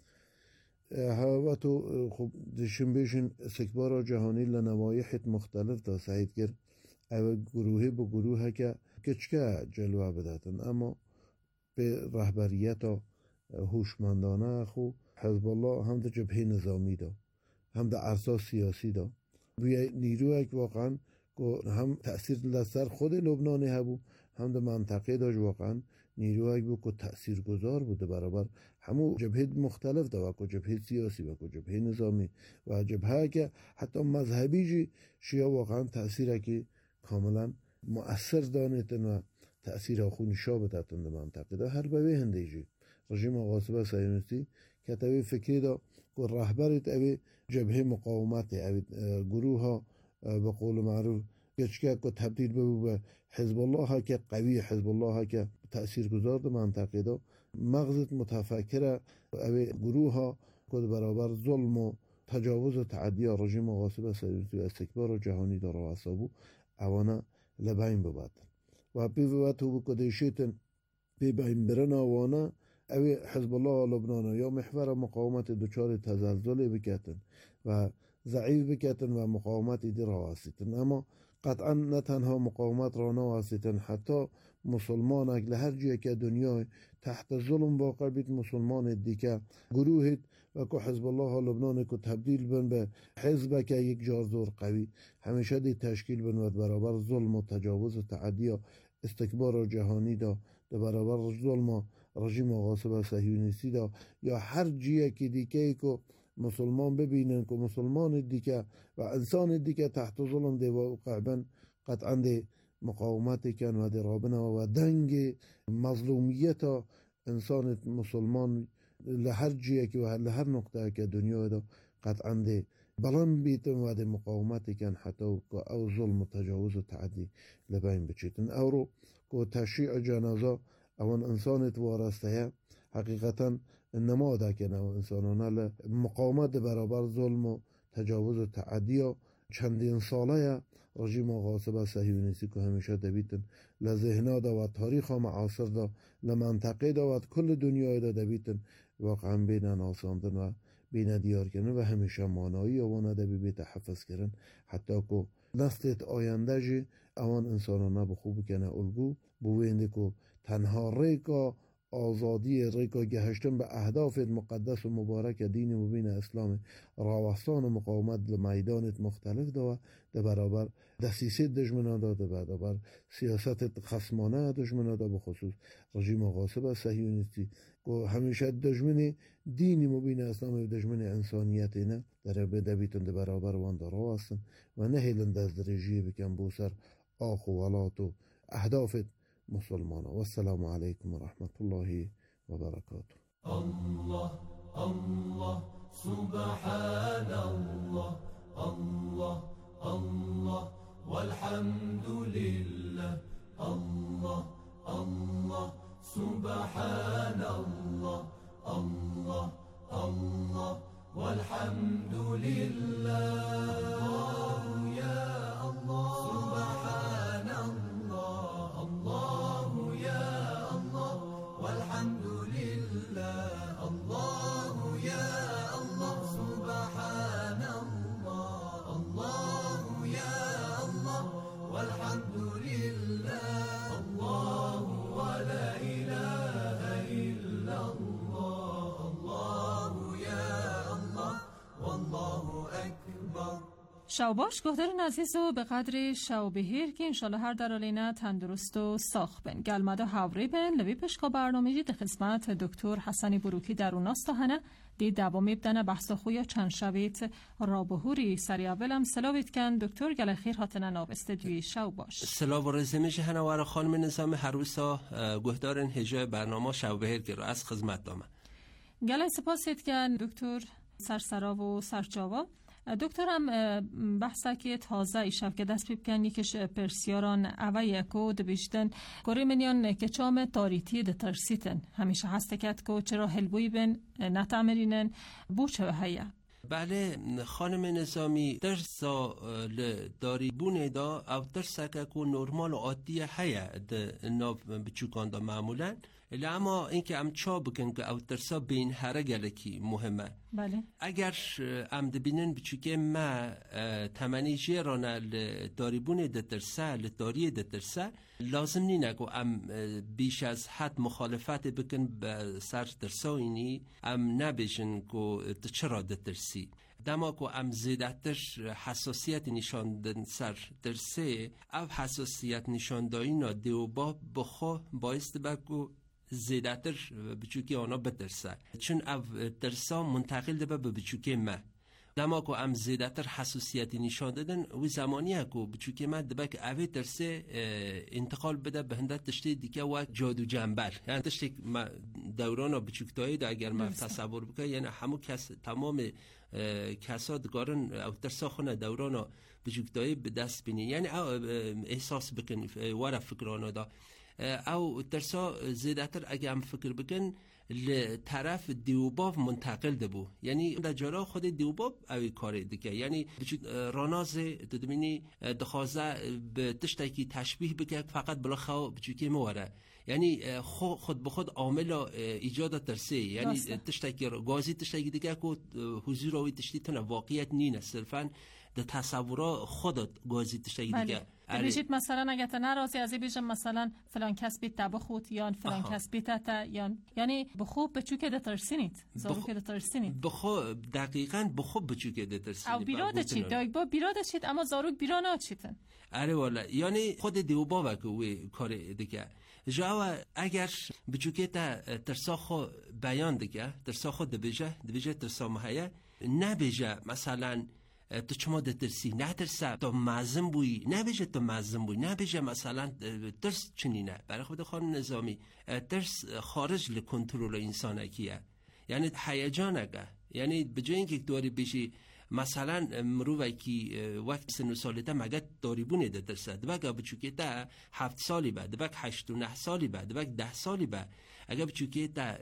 و تو خب دشن بیشن استکبار جهانی لنوایح مختلف دا سعید کرد او گروهی با گروه که کچکه جلوه بداتن اما به رهبریت هوشمندانه خو حزب الله هم در جبهه نظامی دا هم در عرصه سیاسی دا و نیروی که واقعا هم تأثیر لسر خود لبنانی هبو هم در منطقه داشت واقعا نیروی بود که تأثیر گذار بوده برابر همو جبهه مختلف دا و جبهه سیاسی و جبهه نظامی و جبهه که حتی مذهبی جی شیعه واقعا تأثیر که کاملا مؤثر دانیتن و تأثیر خون شابتتن در منطقه دا هر بوی هنده جی رژیم غاصب صهیونیستی که توی فکری دا که رهبرت اوی جبهه مقاومت اوی گروه ها به قول معروف کچکه که تبدیل به حزب الله ها که قوی حزب الله ها که تأثیر گذار در منطقه دا مغزت متفکر اوی گروه ها که برابر ظلم و تجاوز و تعدی رژیم غاصب صهیونیستی و استکبار جهانی دا رو عصابو اوانا لبین ببادن و بیواتو بکدیشیتن بین برن اوانا اوی حزب الله لبنان یا محور مقاومت دچار تزلزل بکتن و ضعیف بکتن و مقاومت دی را واسیتن. اما قطعا نه تنها مقاومت را نواسیتن، حتی مسلمان اگل هر جایی که دنیا تحت ظلم واقع بید مسلمان دیگه گروهت و که حزب الله لبنان که تبدیل بن به حزب که یک جارزور قوی همیشه دی تشکیل بن و برابر ظلم و تجاوز و تعدی و استکبار جهانی دا برابر ظلم و رژیم غاصب صهیونیستی دا یا هر جایی که دیگه که مسلمان ببینن که مسلمان دیگه و انسان دیگه تحت ظلم دی واقع بن قطعا دی مقاومت کن و دی رابنه و دنگ مظلومیت انسان مسلمان لهر جیه که و لهر نقطه که دنیا دا قطعا دی بلند بیتن و دی مقاومت کن حتی که او ظلم و تجاوز و تعدی لبین بچیتن او رو که تشیع جنازه اون انسانت وارسته حقیقتا نماده کنه و انسانانه مقاومت برابر ظلم و تجاوز و تعدی و چندین ساله رژیم غاصب صهیونیستی که همیشه دویتن لذهنا دا و تاریخ معاصر دا لمنطقه دا و کل دنیای دا دویتن واقعا بینن آساندن و بین دیار کنن و همیشه مانایی آوانه دا بیت حفظ کرن حتی که نسلت آینده جی اوان انسانانه بخوب کنه الگو بوینده که تنها ریکا آزادی ریکا گهشتن به اهداف مقدس و مبارک دین مبین اسلام راوستان و مقاومت لمیدانت مختلف دا و ده برابر دسیسه دشمنان دا ده برابر سیاست خصمانه دشمنان دا بخصوص رژیم غاصب صهیونیستی که همیشه دشمن دین مبین اسلام و دشمن انسانیت نه در بدویتن ده برابر وان دا راوستن و نهیلند از درجیه بکن بوسر آخ و ولات و اهداف مسلمان. والسلام عليكم ورحمة الله وبركاته. الله الله سبحان الله الله الله والحمد لله الله الله سبحان الله الله الله والحمد لله يا الله سبحان الله الله يا الله والحمد لله الله يا الله سبحان الله الله يا الله والحمد لله الله ولا إله إلا الله الله يا الله والله أكبر. شوباش گهدارین عزیز و به قدر شوبهیر که انشالله هر درالینه تندرست و ساخ بن گلمده حوری بن لبی پشکا برنامه جید خدمت دکتر حسنی بروکی در اوناستاهنه دی دوامی بدن بحث خویا چند شویت رابهوری سری اولم سلاویت کن دکتر گل خیر هاتنه ناو استدیوی شوباش سلاو و رزمش هنوار خانم نظام هروسا گهدارین هجای برنامه شوبهیر که رو از خدمت دامه گل سپاسیت کن دکتر سرسرا و سرچاوا دکترم بحثا که تازه ایشف که دست بیبکن یکیش پرسیاران اوه یکو دبیشتن کاری منیان که چام تاریتی ده ترسیتن همیشه هسته کت که چرا هلبوی بین نتعمرینن بو چه هیا. بله خانم نظامی درسا داری بونه دا او درسا که نورمال و عادیه هیا ده ناو بچوکان دا معمولا اما اینکه ام چا بکن که او درسا بین هره گلکی مهمه. بله. اگر ام دبینن بچوکه ما تمنیجی رانه داریبون درسا لداری درسا لازم نینه که ام بیش از حد مخالفت بکن به سر درسا اینی ام نبیشن که چرا درسی دما که ام زیادتر حساسیت نشان دن سر درسه او حساسیت نشان دایینا دیو با بخو باعث بکو زیادتر بچوکی آنها بترسه چون او ترسا منتقل ده به بچوکی ما دما که ام زیادتر حساسیتی نشان دادن و زمانیه که بچوکی ما ده که اوی ترسه انتقال بده به هنده تشتی دیگه و جادو جنبل یعنی تشتی دوران بچوکتایی ده اگر ما تصور بکنه یعنی همو کس تمام کسا دگارن او ترسا خونه دوران بچوکتایی به دست بینی یعنی احساس بکنی وره فکرانه ده او ترسا زیادتر اگه هم فکر بکن لطرف دیوباف منتقل دبو، یعنی در جرا خود دیوباف اوی کاره دیگه، یعنی رانازه دمینی دخوازه به تشتکی تشبیه بکه فقط بلا خو بچوکی مواره، یعنی خود به خود عامل ایجاد ترسی، یعنی تشتکی گازی تشتکی دیگه که حضور اوی تشتی تنه واقعیت نینه، صرفا ده تصورا خودت گازی تشتکی دیگه. بجید مثلا اگه تا ناراضی از بیجم مثلا فلان کس بیت تبخوت یا فلان کس بیت تا یعنی بخوب بچو که دترسینید زارو که دترسینید بخوب دقیقاً بخوب بچو که دترسینید او بیراده چید دایگ با بیراده چید اما زارو بیرانه چیتن. اره والا یعنی خود دیو بابا که وی کار دیگه جاوا اگر بچو که تا ترساخو بیان دیگه ترساخو دبیجه ترسا محیه نبیجه مثلا تو چما دترسی نه ترسا تو معظم بوی نه بیجه تو معظم بوی نه بیجه مثلا ترس چنینه برای خود خانم نظامی ترس خارج لکنترول انسان کیه یعنی هیجان اگه یعنی بجای اینکه دوری بیشی مثلا مروی که وقت سن و سالیتا مگه داری بونه ده ترسه دوگه بچوکه تا 7 سالی بعد دوگه 8 و 9 سالی بعد دوگه 10 سالی بعد اگه بچوکه تا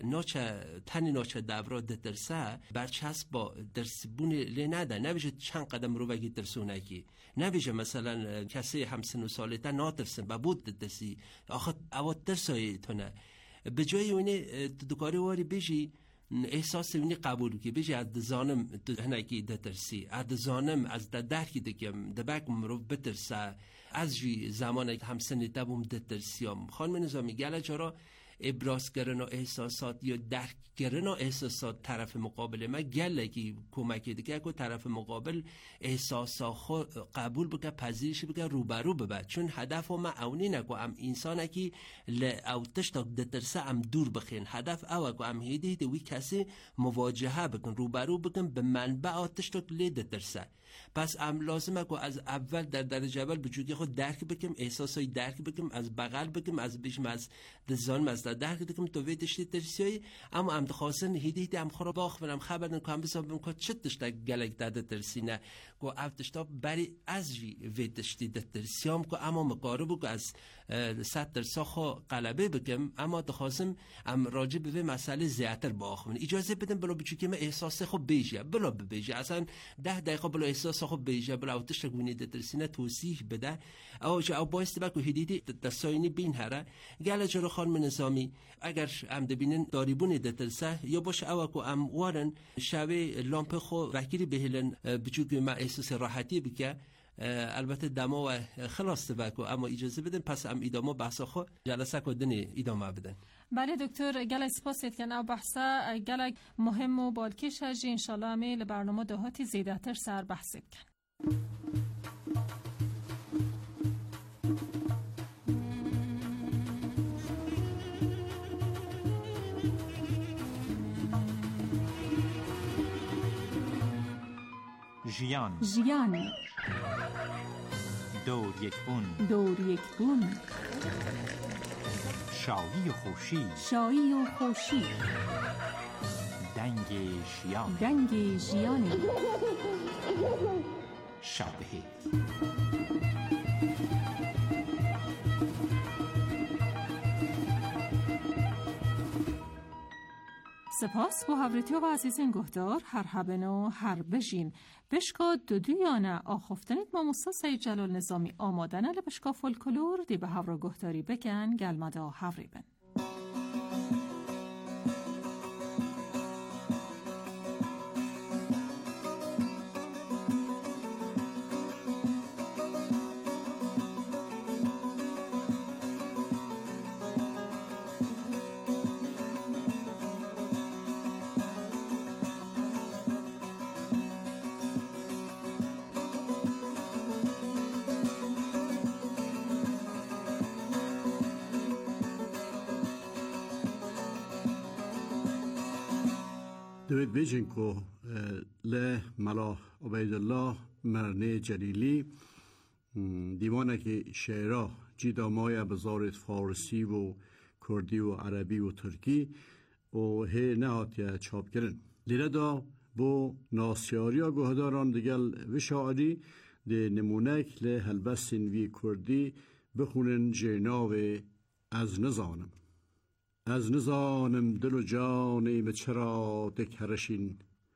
تنی ناچه دورا ده ترسه برچسب با درس بونه لی نده نبیشه چند قدم مروی که ترسونه کی نبیشه مثلا کسی هم سن و سالیتا ناترسن با بود ده ترسی آخه اواد ترسایی تونه به جای اونه دکاری واری بیشی احساس اینی قبول که بیش از دزانم هنگی دترسی از دزانم از درکی دکم دبک مروف بترسه از جی زمانی که همسنی دبوم دترسیام خانم نظامی گله چرا ابراز کردن احساسات یا درک کردن احساسات طرف مقابل ما گله که کمکی دیگه که طرف مقابل احساسات خود قبول بکه پذیرش بکه روبرو ببد چون هدف ما اونی نگو ام انسان که او تشتاق دترسه ام دور بخین هدف او اگو ام هیده دوی کسی مواجهه بکن روبرو بکن به منبع تشتاق لی دترسه پس ام لازمه که از اول در درجه اول بچوکی خود درک بکم احساسای درک بکم از بغل بکم از بیشم از دزان از درک بکم تو ویدشتی ترسیایی اما ام دخواستن هیدی ام خورا باخ برم خبرن که هم بسام که چه تشتا گلک داده ترسینه که افتشتا بری از جی ویدشتی ترسیام که اما مقاربو که از 100 ترسا خو قلبه بکم اما دخواستم ام راجع به مسئله زیادتر باخ من اجازه بدم بلا بچوکی من احساس خو بیجه بلا بیجه اصلا 10 دقیقه بلا احساس خو بیجه بلا او تشتا گونی ترسینه توصیح بده او بایستی بکو هیدی تساینی بین هره گله جلو خانم نظامی اگر ام دبینن داریبون دترسه یا باشه او کو ام وارن شوی لامپ خو وکیلی بهلن بچوکی ما احساس راحتی بکه البته دما و خلاص تبکو اما اجازه بدن پس ام ادامه بحثا خو جلسه کو دنی ادامه بدن. بله دکتر گله سپاسید که او بحثا گله مهم و بالکش هجی انشالله همه لبرنامه دهاتی زیدتر سر بحثید کن. ژیان دور یک بون شایی و خوشی دنگ ژیان شبه سپاس با حضرتی و عزیزین گهدار هر هبن و هر بجین بشکا دودویانه آخفتنید ما مستاسی جلال نظامی آمادنه لبشکا فولکلور دی به هفر گهداری بکن گلمدا هفری بن. دوید بیجن که له ملا عبیدالله مرنه جلیلی دیوانه که شعرها جیدامای بزارت فارسی و کردی و عربی و ترکی و هی نهاتی چاپ کرن لیره دا بو ناسیاری ها گهداران دیگل و شاعری ده نمونک له هلبسین وی کردی بخونن جناو از نزانم دل و جانیم چرا دکرشین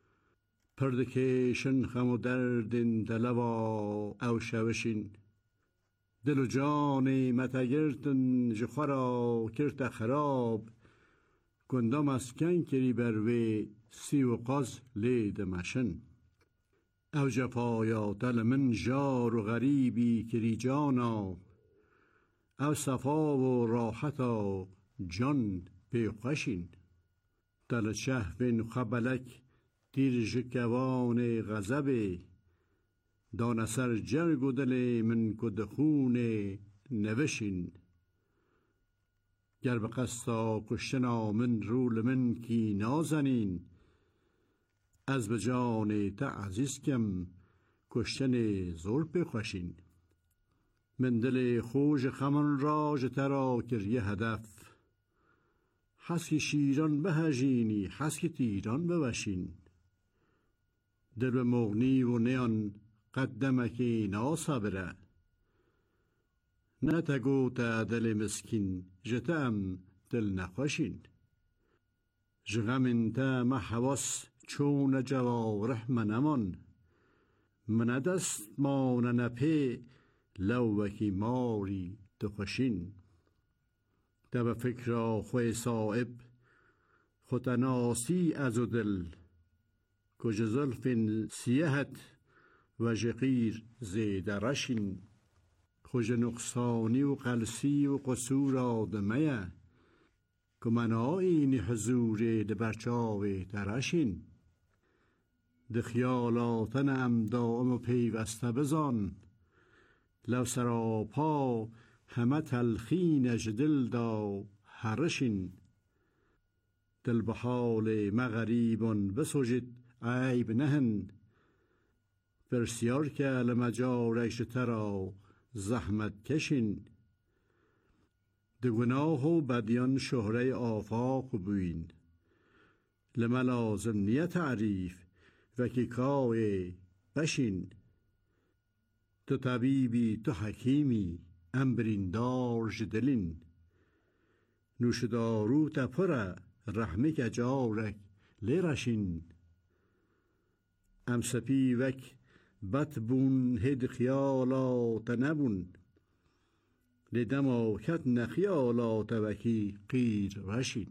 پردکشن خم و دردین دلوا او شوشین دل و جانیم تگرتن جخورا کرت خراب گندم اسکن کری بروی سی و قاز لید مشن او جفایا دل من جار و غریبی کری جانا او صفا و راحتا جان پیقشین دل شهوین خبلک دیر جکوان غضب دان سر جرگ و دل من کدخون نوشین گر به قصدا کشتن آمن رول من کی نازنین از به جان تا عزیز کم کشتن زور بخوشین من دل خوش خمن را جترا کریه هدف حسکی شیران بهجینی حسکی تیران بوشین دل به مغنی و نیان قدمکی ناصبره نتگو تا دل مسکین جتم دل نخوشین جغم تا محواس چون جوارح منمان من دست مان نپی لوکی ماری دخوشین دب فکر خوی صائب خودناسی از و دل کج زلف سیهت و جقیر زید رشین خوش نقصانی و قلسی و قصور آدمه که من آینی حضور لبرچاوی درشین ده خیالاتن ام دائم و پیوسته بزان لو سراپا همه تلخین جدل دا هرشین دل به حال مغریبان بسوجد عیب نهن برسیار که لمجارش ترا زحمت کشین ده گناه و بدیان شهره آفاق بوین لملازم نیه تعریف و کیکای بشین تو طبیبی تو حکیمی امبریندار جدلین نوشدارو تپره رحمه که جارک لیرشین ام سپی وک بط بون هد خیالات نبون لدما کت نخیالات وکی قیر رشین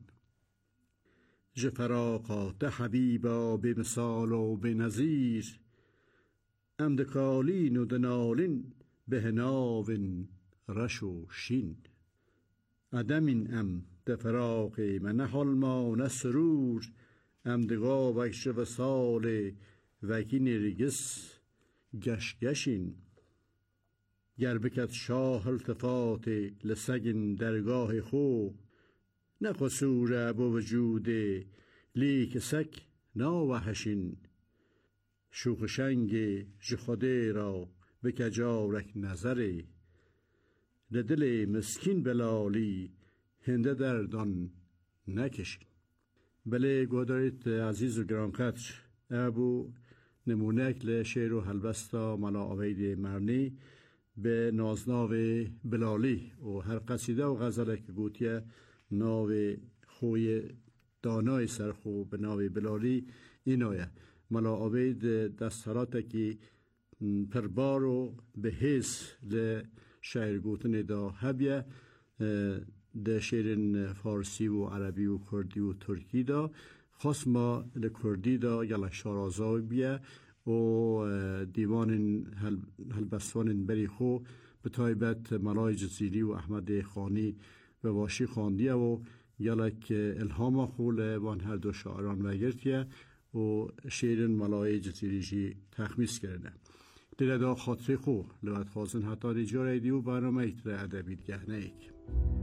جفراقات حبیبا به مثال و به نظیر ام دکالین و دنالین به ناون رش و شین ادمین ام دفراق من حال ما نسرور ام دگا وکش و سال وکی نرگس گشگشین گر بکت شاه التفات لسگن درگاه خو نه قصور با وجود لیک سک ناوحشین شوخ شنگ جخوده را به کجارک نظره لدل مسکین بلالی هنده دردان نکشین بله گوداریت عزیز و گرانقدر ابو نمونک لشعر و هلبستا ملا عبید مرنی به نازناو بلالی و هر قصیده و غزله که گوتیه ناو خوی دانای سرخو به ناو بلالی اینایه ملا عبید دستاراته که پربارو به حس لشعر گوتن دا هبیه ده شعر فارسی و عربی و کردی و ترکی دا خاص ما لکردی دا یلا شارازای بیه و دیوان هلبستوان بری خو به تایبت ملای جزیری و احمد خانی و واشی خاندیه و یلک الهام خول وان هر دو شاعران وگرتیه و شعر ملای جزیری جی تخمیس کرده دیره دا خاطر خو لوت خواستن حتی رجاره دیو برنامه ایتر ادبیت گهنه ایک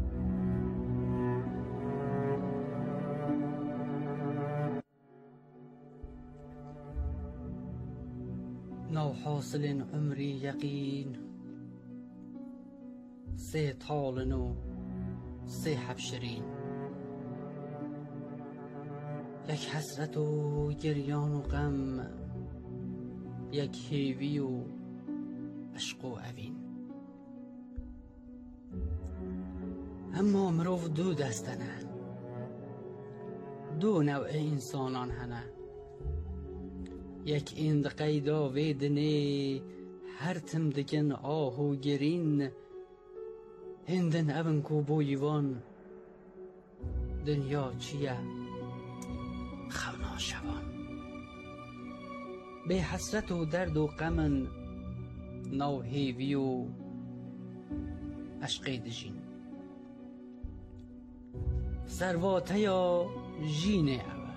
نو حاصل عمری یقین سه طالن و سه حبشرین یک حسرت و گریان و غم یک هیوی و عشق و اوین اما مرو دو دستنه، دو نوع انسانان هنه. یک اند قیدا ویدنه هر تم دکن آهو گرین، هندن ابن کو بویوان دنیا چیه خونا شوان. به حسرت و درد و غمن نو هیوی و عشقی دجین. سرواته یا جینه اوه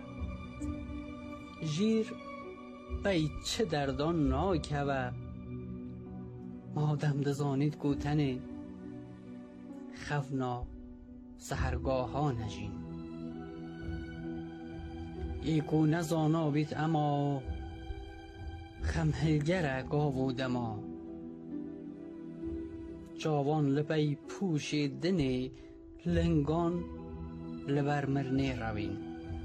جیر بی چه دردان ناک اوه. مادم دزانید گوتنه خونا سهرگاه ها نجین. ایکو نزانا بیت اما خمهلگر گاو و دما. جوان لبی پوش دنه لنگان لبر مرنه روین.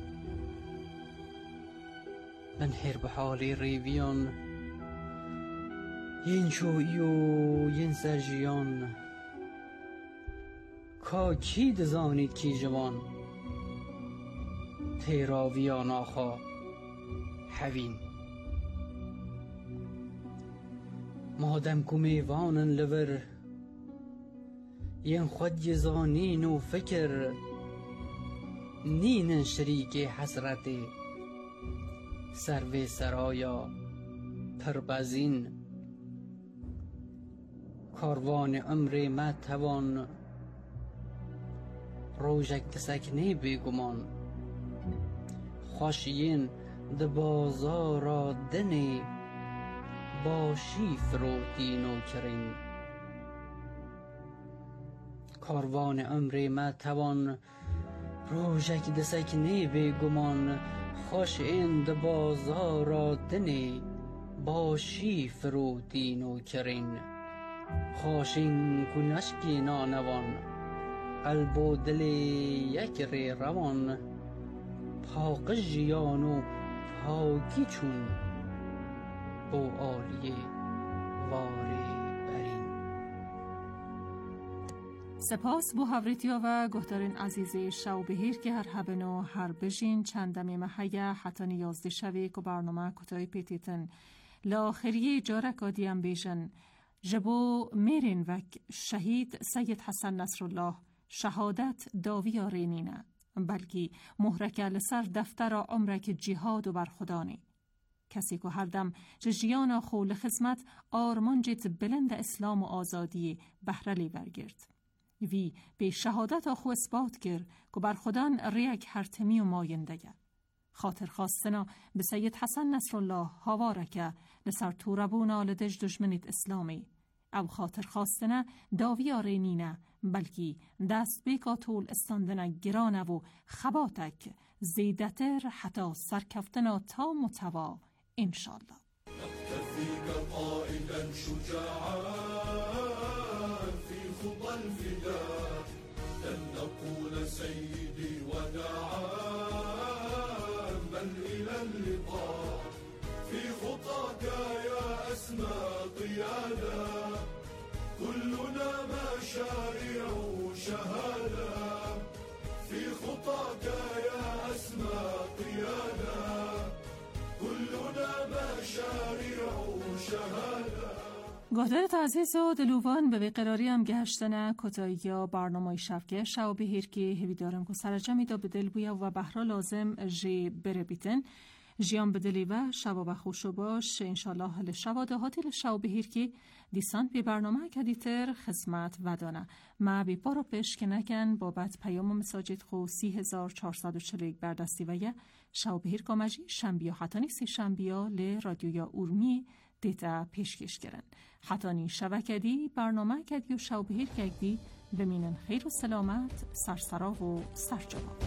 من هر بحالی ریویان ین شویی و ین سرجیان. کا کی دزانید کی جوان تیراویان آخا حوین. مادم کو میوانن لور ین خود یزانین و فکر. نین شریک حسرت سرو سرایا پربزین. کاروان عمر ما توان روژک دسکنه بیگمان. خوشین د بازارا دنی باشی فروتین و کرین. کاروان عمر ما توان روژک دسکنه بیگمان. خوشین د بازارا دنی باشی فروتین و کرین. خوشین کنشکی نانوان قلب و دل یک ری روان. پاک جیان و پاکی چون بو عالیه واره برین. سپاس بو هورتیا و گهدارین عزیزی شو بهیر که هر هبن و هر بجین چندمی محیه حتی نیازده شوی که برنامه کتای پیتیتن لآخریه جارکا دیم بیشن. جبو میرین وک شهید سید حسن نصرالله شهادت داوی آرینینه، بلکی محرک لسر دفتر عمرک جهاد و برخدانی. کسی که هر دم جیانا خول خدمت آرمان جت بلند اسلام و آزادی بهرلی برگرد. وی به شهادت آخو اثبات کرد که برخدان ریک هرتمی و مایندگه. خاطر خواستنا به سید حسن نصرالله هاوارکه لسر توربون آلدش دشمنیت اسلامی. او خاطر خواستنه داوی آرینینه، بلکی دست بیکا طول استاندنه گرانه و خباتک زیدتر حتی سرکفتنه تا متوا انشالله. نقتفيك قائدا شجاعا في خطى الفداء لن نقول سيدي وداعا بل إلى اللقاء في خطاك يا أسمى قيادا كلنا مشاريع شهادة في خطاك يا أسمى قيادا كلنا مشاريع شهادة. گهدارت عزیز و دلوان به قراری هم گهشتنه کتایی یا برنامه شفگه شو بهیر که هوی دارم که سرجمی دا به دل بویا و بحرا لازم جی بره بیتن جیان بدلی و شبا بخوشو باش انشالله حل شبا دهاتی لشو بهیر که دیسان بی برنامه کدیتر خدمت ودانه ما بی پارو پیش که نکن بابت پیام و مساجد خو 3441 بردستی و یه شو بهیر کامجی شنبیا حتانی سی شنبیا ل رادیو یا اورمی دیتا پیشکش کرن حتانی شبکدی برنامه کدی و شو بهیر کدی بمینن خیر و سلامت سرسرا و سرجواب.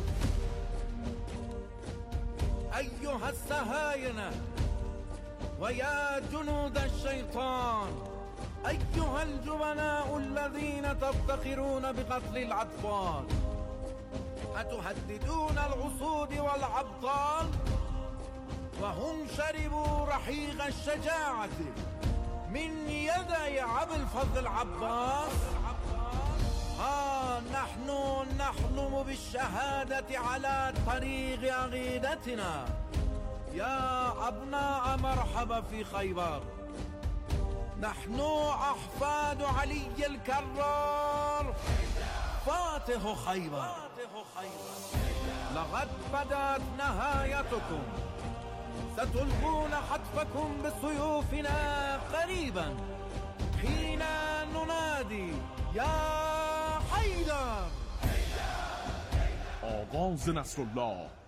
أيها السهاينة ويا جنود الشيطان أيها الجبناء الذين تفتخرون بقتل الأطفال أتهددون العصود والأبطال وهم شربوا رحيق الشجاعة من يدي أبي الفضل العباس. ها نحن نحلم بالشهادة على طريق عقيدتنا. يا أبناء مرحبا في خيبر، نحن أحفاد علي الكرار فاتح خيبر. لقد بدأت نهايتكم، ستلقون حتفكم بسيوفنا قريبا حين ننادي يا حیدر. آواز نصرالله